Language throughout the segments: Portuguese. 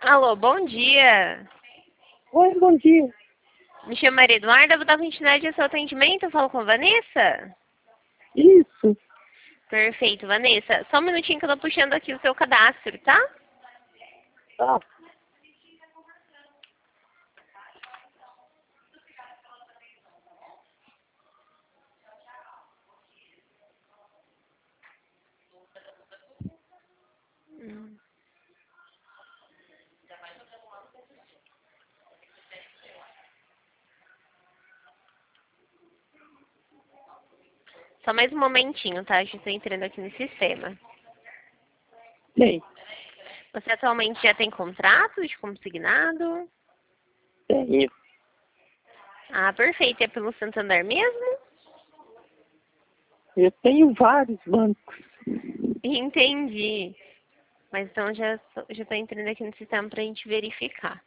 Alô, bom dia. Oi, bom dia. Me chamo Maria Eduarda, vou dar continuidade ao seu atendimento. Eu falo com a Vanessa? Isso. Perfeito, Vanessa. Só um minutinho que eu tô puxando aqui o seu cadastro, tá? Tá. Só mais um momentinho, tá? Já estou entrando aqui no sistema. Tem. Você atualmente já tem contrato de consignado? Tenho. Ah, perfeito. É pelo Santander mesmo? Eu tenho vários bancos. Entendi. Mas então já tô entrando aqui no sistema pra gente verificar.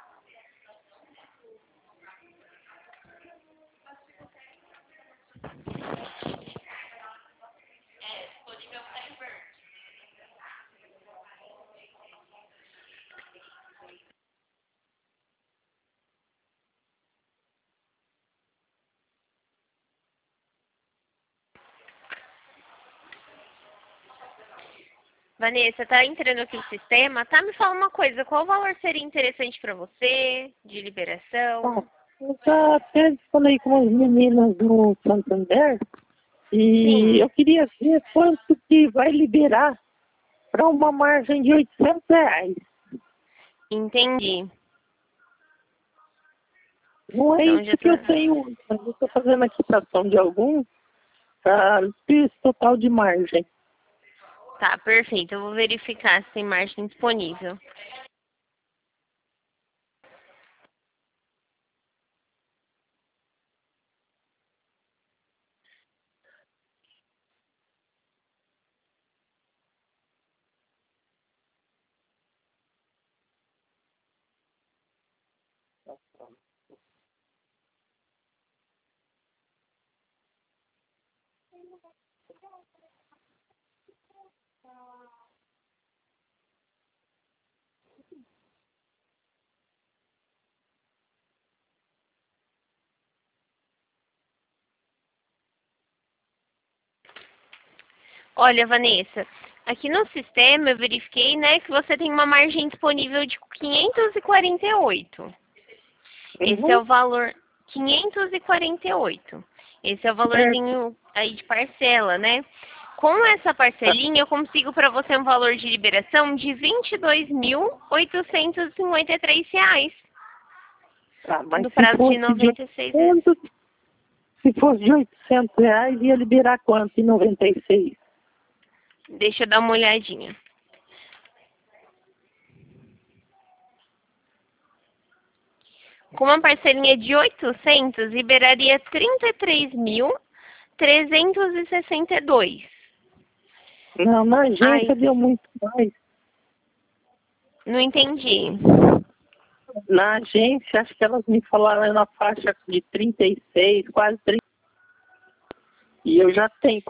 Vanessa, tá entrando aqui no sistema, tá? Me fala uma coisa, qual valor seria interessante para você de liberação? Tá. Eu já até falei com as meninas do Santander e Sim, eu queria ver quanto que vai liberar para uma margem de R$ 800. entendi. Não é Então já isso que tô... eu tenho, mas eu estou fazendo a quitação de algum para ter esse total de margem. Tá, perfeito. Eu vou verificar se tem margem disponível. Olha, Vanessa, aqui no sistema eu verifiquei, né, que você tem uma margem disponível de 548. Esse é Uhum. o valor 548. Esse é o Certo. valorzinho aí de parcela, né? Com essa Tá. parcelinha, eu consigo para você um valor de liberação de R$ 22.853, Tá, mas no se prazo de fosse de 96 vezes. 800, se fosse de R$ 800, ia liberar quanto em 96? Deixa eu dar uma olhadinha. Com uma parcelinha de 800, liberaria 33.362. Não, na Ai, agência deu muito mais. não entendi. Na agência, acho que elas me falaram na faixa de 36, quase 30. E eu já tenho.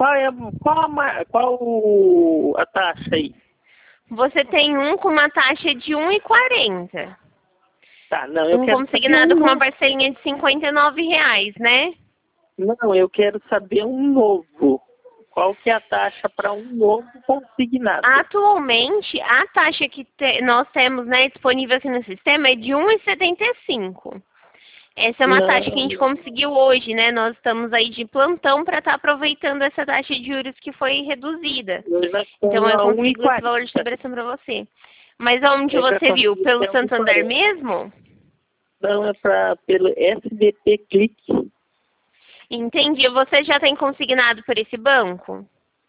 Qual a taxa aí? Você tem um com uma taxa de 1,40. Tá, não, eu Um quero saber consignado um com uma novo. parcelinha de R$ 59, né? Não, eu quero saber um novo. Qual que é a taxa para um novo consignado? Atualmente, a taxa que nós temos, né, disponível aqui no sistema é de 1,75. Essa é uma taxa que a gente Não, conseguiu hoje, né? Nós estamos aí de plantão para estar aproveitando essa taxa de juros que foi reduzida. eu já Então tenho eu a consigo esse 1,40. valor de liberação para você. Mas onde Eu já você viu? consegui Pelo até Santander 1,40. mesmo? Não, é pelo SBT Clique. Entendi. Você já tem consignado por esse banco?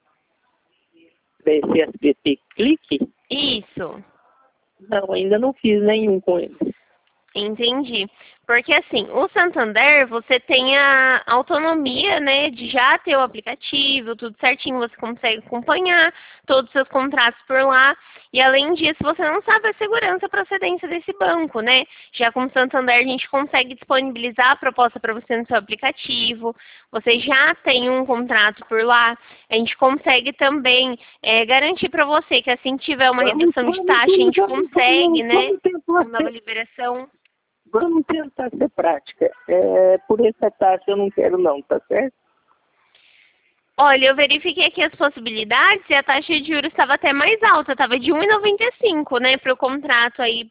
Esse SBT Clique? Isso. Não, ainda não fiz nenhum com ele. Entendi. Porque assim, o Santander, você tem a autonomia, né, de já ter o aplicativo, tudo certinho, você consegue acompanhar todos os seus contratos por lá. E além disso, você não sabe a segurança e a procedência desse banco, né? Já com o Santander, a gente consegue disponibilizar a proposta para você no seu aplicativo. Você já tem um contrato por lá. A gente consegue também garantir para você que assim que tiver uma redução de taxa, a gente consegue, né, uma nova liberação. Vamos tentar ser prática. Por essa taxa eu não quero não, tá certo? Olha, eu verifiquei aqui as possibilidades e a taxa de juros estava até mais alta, estava de 1,95, né, para o contrato aí